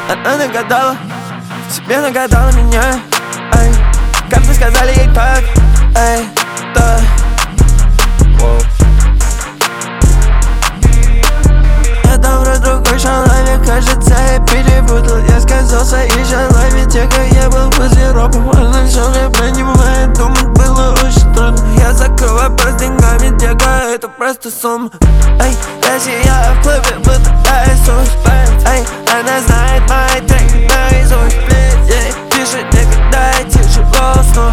Она нагадала, себе нагадала меня. Эй, как вы сказали ей так, эй, да. Это вроде другой человек, кажется, я перепутал. Я сказал своей шалаве, тихо, я был возле роба. Она все не понимает, думать было очень трудно. Я закрыл вопрос деньгами, тихо, это просто сумма. Эй, я сияю в клубе, будто Иисус. Эй, она знает мои треки наизусть. Ей пишет мне, когда я тяжело сну.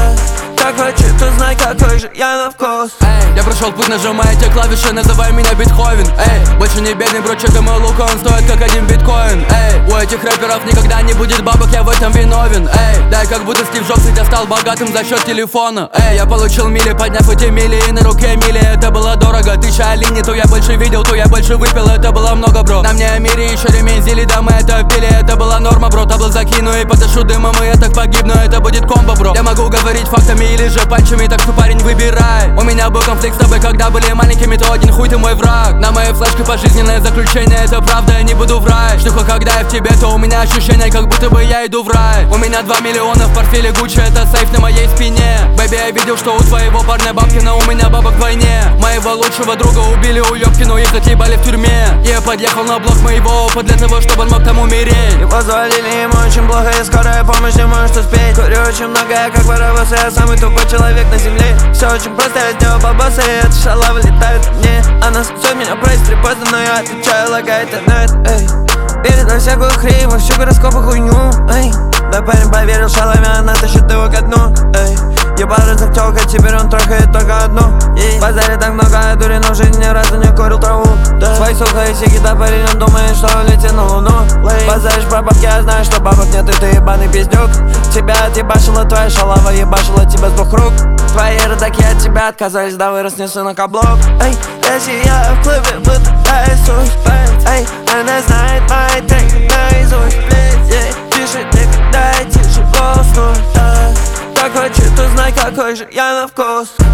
Так хочет узнать, какой же я на вкус. Я прошел путь, нажимая те клавиши, называй меня Бетховен. Эй, больше не бедный, бро, чекай мой лук, он стоит как 1 биткоин. Эй, у этих рэперов никогда не будет бабок, я в этом виновен. Эй, да, как будто Стив Джобс, я стал богатым за счет телефона. Эй, я получил мили, подняв эти мили, и на руке мили, это было дорого. 1000 оленей, то я больше видел, то я больше выпил, это было много, бро. На мне о мире еще ремень зели, да мы это вбили, это была норма, бро. Табло закину и подышу дымом, и я так погибну, это будет комбо, бро. Я могу говорить фактами или же панчами, так что, парень, выбирай. У меня был конфликт с тобой, когда были маленькими, то один хуй ты мой враг. На моей флешке пожизненное заключение, это правда, я не буду врать. Шлюха, когда я в тебе, то у меня ощущение, как будто бы я иду в рай. У меня 2 миллиона в портфеле Гуччи, это сейф на моей спине. Бэби, я видел, что у твоего парня бабки, но у меня бабок вдвойне. Моего лучшего друга убили уёбки, но их отъебали в тюрьме. Я подъехал на блок моего опа для того, чтобы он мог там умереть. И позволили ему очень плохо, и скорая помощь не может успеть. Курю очень много, я как паровоз, я самый тупой человек на земле. Все очень просто, я сделал бабоса, и эта шалава летает ко мне. Она сосет меня прости поздно, но я отвечаю, лагает интернет. Эй, верит во всякую хрень, во всю гороскопы хуйню. Эй, да парень поверил шалаве, она тащит его ко дну. Эй, ебать как тёлка, теперь он трахает только одну. Базаре так много дури, но в жизни ни разу не курил траву. Свои сухо и сиги, да парень, он думает, что улетит на луну. Базаришь про бабки, я знаю, что бабок нет, и ты ебаный пиздюк. Тебя отъебашила твоя шалава, ебашила тебя с 2 рук. Твои родаки от тебя отказались, да вырос несу на каблук. Эй, я сияю в клубе, будто Иисус. Эй, она знает мои треки наизусть. Ей пишет мне, когда я тяжело сну. Так хочет узнать, какой же я на вкус.